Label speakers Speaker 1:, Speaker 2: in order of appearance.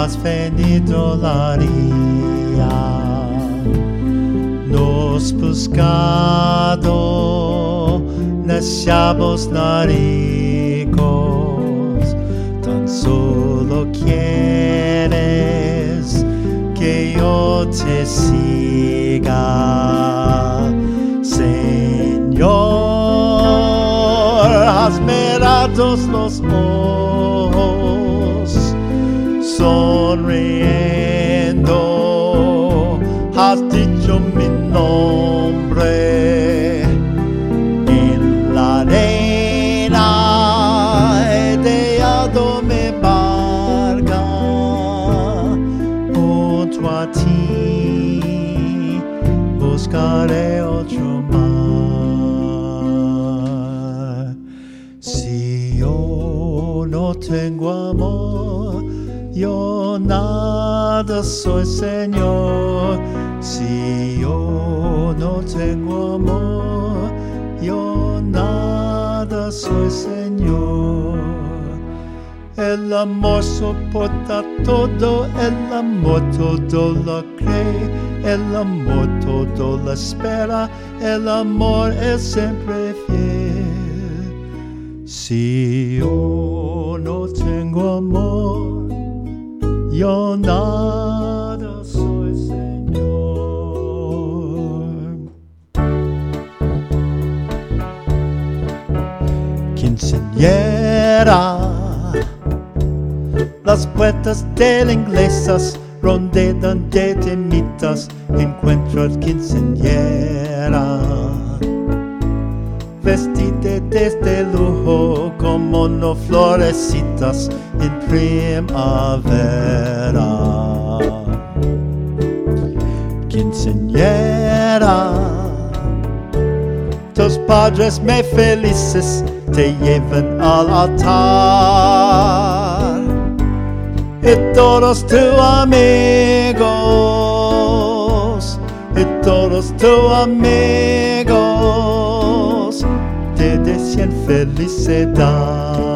Speaker 1: has venido la día, nos buscado, nacemos ricos, tan solo quieres que yo te siga, Señor, has mirado los ojos, sonriendo, has dicho mi nombre en la arena, he dejado mi barca junto a ti, buscaré otro mar. Si yo no tengo amor, yo nada soy, Señor. Si yo no tengo amor, yo nada soy, Señor. El amor soporta todo, el amor todo lo cree, el amor todo lo espera, el amor es siempre fiel. Si yo no tengo amor, yo nada soy, Señor. Quinceañera, las puertas de la iglesia rondean de temitas, encuentro quinceañera, vestida desde lujo como no florecitas en primavera. Quinceañera, tus padres muy felices te llevan al altar y todos tus amigos, te desean felicidad.